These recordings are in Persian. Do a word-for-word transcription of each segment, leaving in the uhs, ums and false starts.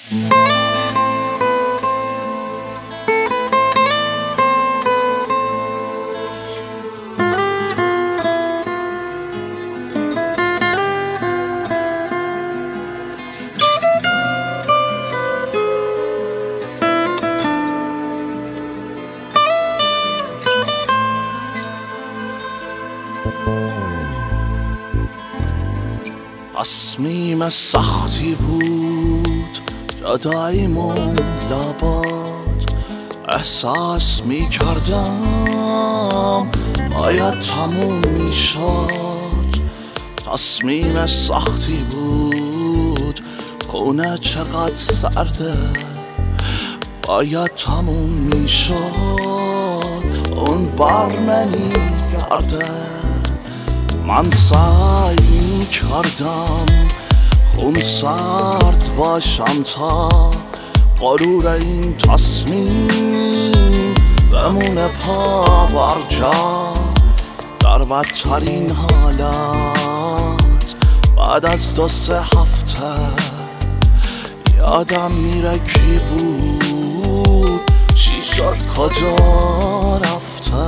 تصمیم سختی بود جداییمون لبات، احساس می کردم باید تموم می شد. تصمیم سختی بود، خونه چقدر سرده، باید تموم می شد. اون بر نمی گرده. من سعی می کردم خون سرد باشم تا غرور این تصمیم بمونه پا بر جا. در بدترین حالت بعد از دو سه هفته یادم میره کی بود، چی شد، کجا رفته.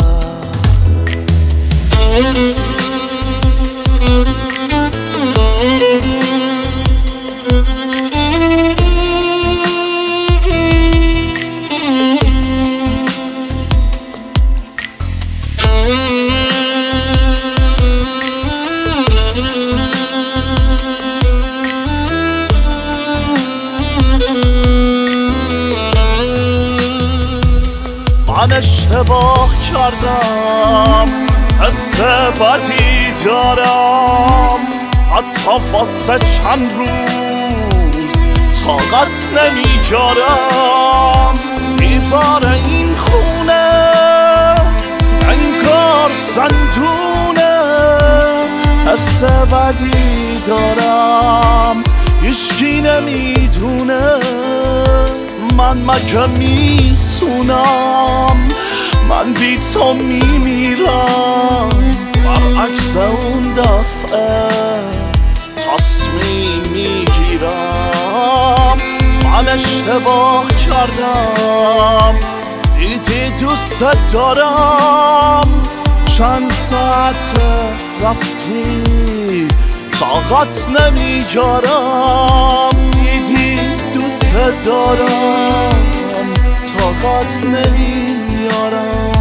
من اشتباه کردم، حس بدی دارم، حتی واسه چند روز طاقت نمیارم. دیوار این خونه انگار زندونه، حس بدی دارم، هیچکی نمیدونه. من مگه میتونم، من بی تو میمیرم. برعکس اون دفعه تصمیم میگیرم. من اشتباه کردم، دیدی دوست دارم. چند ساعت رفتی طاقت نمیارم. دیدی دوست دارم، طاقت نمیارم.